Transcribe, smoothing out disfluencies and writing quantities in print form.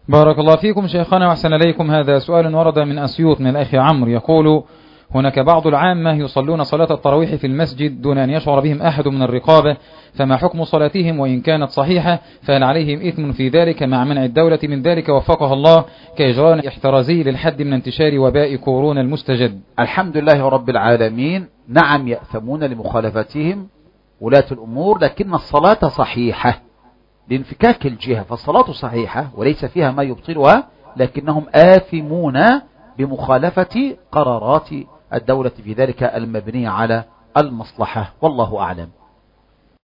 بارك الله فيكم شيخنا وأحسن إليكم. هذا سؤال ورد من أسيوط من الأخ عمرو، يقول: هناك بعض العامة يصلون صلاة التراويح في المسجد دون أن يشعر بهم أحد من الرقابة، فما حكم صلاتهم وإن كانت صحيحة؟ فهل عليهم إثم في ذلك مع منع الدولة من ذلك وفقها الله كإجراء احترازي للحد من انتشار وباء كورونا المستجد؟ الحمد لله رب العالمين. نعم يأثمون لمخالفتهم ولاة الأمور، لكن الصلاة صحيحة لانفكاك الجهة، فالصلاة صحيحة وليس فيها ما يبطلها، لكنهم آثمون بمخالفة قرارات الدولة في ذلك المبنية على المصلحة، والله أعلم.